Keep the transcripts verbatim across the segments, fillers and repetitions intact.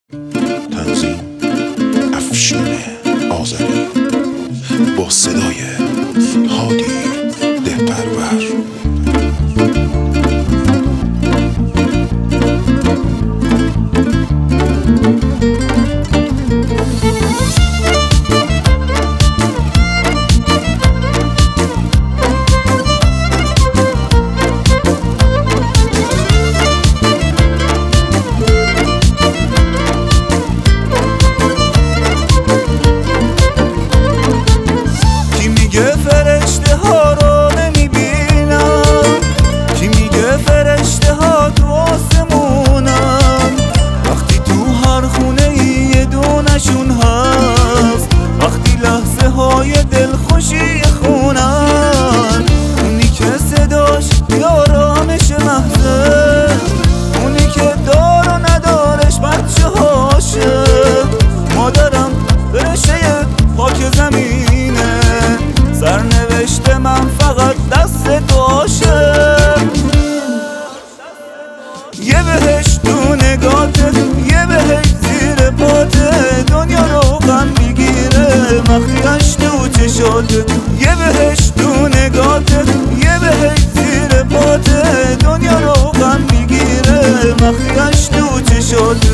تنظیم افشین آذری با صدای هادی دهپرور. فرشته ها رو نمیبینم، کی میگه فرشته ها تو آسمونن؟ وقتی تو هر خونه یه دونشون هست، وقتی لحظه های دلخوشی خونن، اونی که صداش یارامش محضه، اونی که دار و ندارش بچه هاشه، مادرم برشه پاک زمینه، سرنوشت من فقط دست دعاشه. یه بهش تو نگاته، یه بهش زیر پاته، دنیا رو غم میگیره مخیش تو چشاته. یه بهش تو نگاته، یه بهش زیر پاته، دنیا رو غم میگیره مخیش تو چشاته.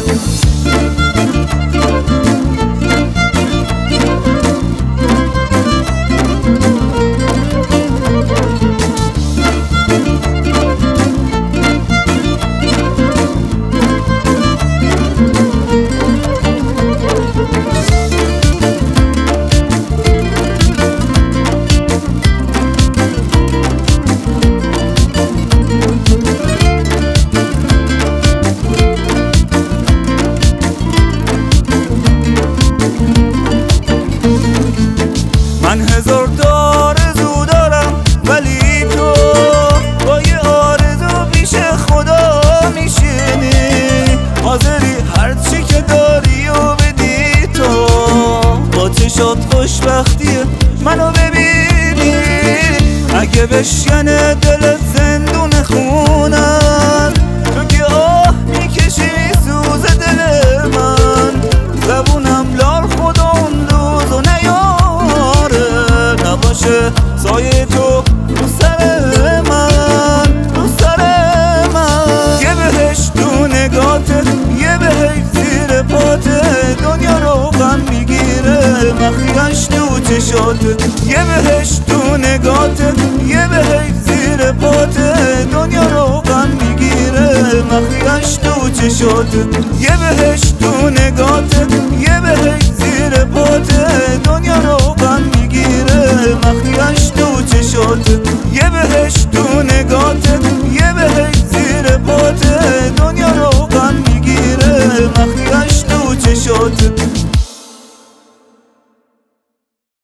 من هزار تا آرزو دارم، ولی تو با یه آرزو پیش خدا میشینی، حاضری هرچی که داری و بدی تو، با چشات خوشبختی منو ببینی. اگه بشکنه دلت زندون خونن، تو که آه میکشی سوز دل من، زبونم لال خدا اون روزو نیاره، نباشه سایه تو رو سر من، رو سر من. یه بهش تو نگاته، یه بهش زیر پاته، دنیا رو غم میگیره مخیش تو چشاته. یه بهش تو نگاته، یه بهش زیر پاته، دنیا رو غم میگیره مخیش تو چشاته. یه بهش تو نگاته، یه بهش زیر پاته، دنیا رو غم میگیره مخیش تو چشاته. یه بهش تو نگاته، یه بهش زیر پاته، دنیا رو غم میگیره مخیش تو چشاته.